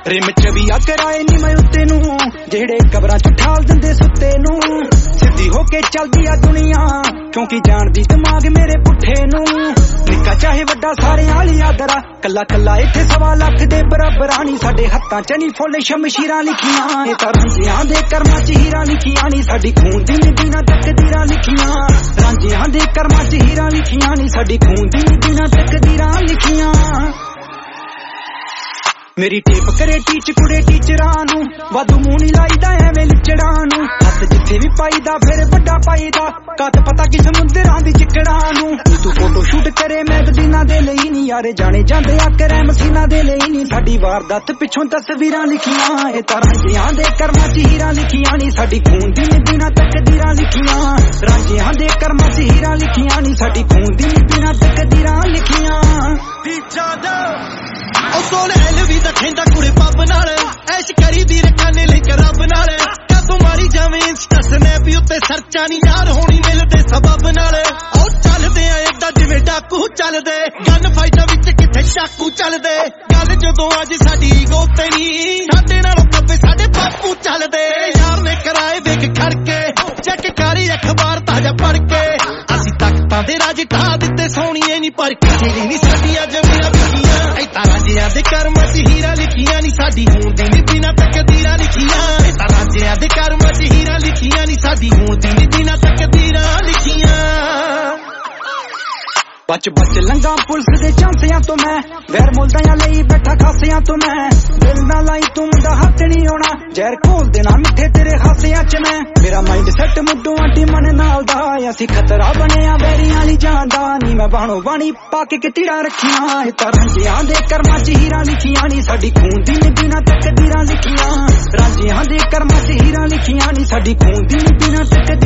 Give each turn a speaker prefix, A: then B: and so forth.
A: rim च भी कराए नी मैं उत्ते नू जेड़े कबरां च ठाल दिंदे सुत्ते नू सिद्धी होके चलदी आ दुनिया क्योंकि जानदी दिमाग मेरे पुट्ठे नू निक्का चाहे वड्डा सारे आली आदरा कल्ला कल्ला इत्थे 1.25 लाख दे बराबर आनी साडे हत्थां च नी फुੱਲ शमशीरां लिखियां ए तां रांझियां दे कर्मां च हीरां लिखियां नी साडी खून दी नदीनां तकदीरां लिखियां रांझियां दे कर्मां च हीरां लिखियां नी साडी खून दी नदीनां तकदीरां लिखियां मेरी टेप करे टीच कुड़े टीचरां नू वाधू मूंह नी लाईदा एवें लिचड़ां नू हत्थ जिथे भी पाईदा फिर वड्डा पाईदा कद पता कि समुंदरां दी चिकड़ां नू तू फोटो शूट करे मैगजीनां दे लई नी यारे जाने जांदे आ करे मसीनां दे लई नी साडी वारदात पिछों तस्वीरां लिखियां ए तां रांझियां दे कर्मां च हीरां लिखियां नी साडी खून दी नदीनां तकदीरां लिखियां रांझियां दे कर्मां च हीरां लिखियां नी साडी खून दी नदीनां तकदीरां लिखियां
B: सोने भी तो खेंदा कुड़े पब नाल ऐश करी दी रखाने लेके रब नाल कदों मारी जावे इंस्टा स्नैप उत्ते सर्चा नी यार होनी मिलदे सबब नाल ओ चलदे आ एदा जिवें डाकू चलदे गन फाइटां विच किथे चाकू चलदे गल जदों अज साडी ईगो ते नी साडे नालों कब्बे साडे बापू चलदे यार ने कराए वेख खड़के चेक करी अखबार ताजा पढ़ के असीं तख्तां दे राज ढा दित्ते सोहणीए नी पर किसी नी साडियां जमीनां विकियां ऐ तां रांझियां दे कर्मां च हीरां लिखियां नी साडी हूण दी नदीनां तकदीरां लिखियां ऐ तां रांझियां दे कर्मां च हीरां लिखियां नी साडी हूण दी नदीनां तकदीरां लिखियां
A: बच बच लंघा पुलिस दे झांसियां तो मैं गैर मुल्दां लई बैठा खासियां तो मैं दिल ना लाई तू मुंडा हथ नहीं होना जहर खोल देना मिठे तेरे हासियां च मैं मेरा माइंड सेट मुद्दों आंटी मन नाल दा असी खतरा बने वेरियां ली जांदा नी मैं बाणो बाणी पाके कितड़ा रखियां ए तां रांझियां दे कर्मां च हीरां लिखियां नी साडी खून दी नदीनां तकदीरां लिखियां रांझियां दे कर्मां च हीरां लिखियां नी साडी खून दी नदीनां तकदीरां